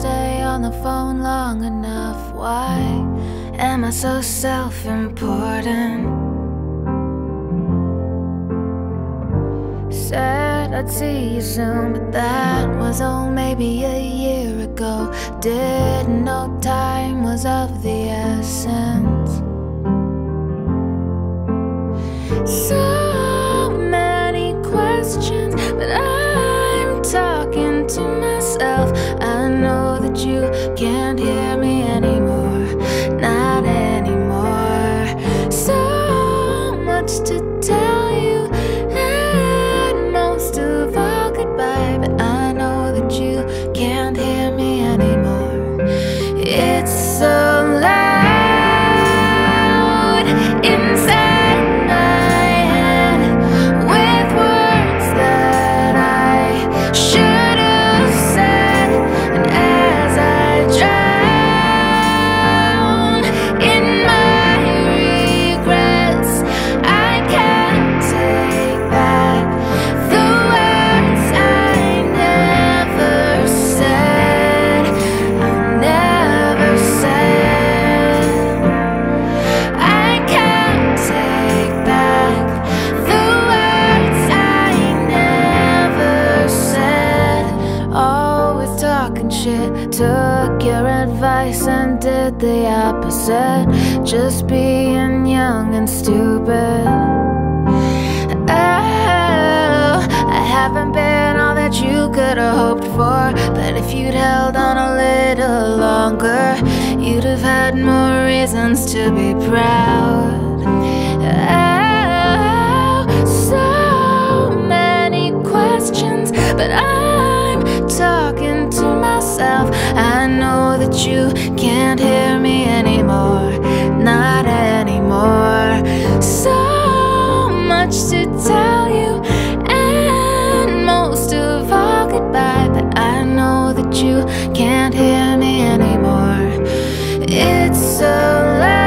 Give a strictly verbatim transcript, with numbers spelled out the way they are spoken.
stay on the phone long enough. Why am I so self-important? Said I'd see you soon, but that was oh maybe a year ago. Didn't know time was of the essence. So many questions, but I'm talking to myself. I know that you can't hear me anymore, not anymore. So much to tell you, and most of all goodbye, but I know that you can't hear me anymore. It's so loud inside my head, with words that I should have said. And as I drown in my regrets, I can't take back the words I never said. I never said. I can't take back the words I never said. Always talking shit, took your advice and did the opposite. Just being young and stupid. Oh, I haven't been all that you could have hoped for, but if you'd held on a little longer, you'd have had more reasons to be proud. Oh, so many questions, but I'm talking to myself. I know that you can't hear me anymore, not anymore. So much to tell you, and most of all goodbye, but I know that you can't hear me anymore. It's so loud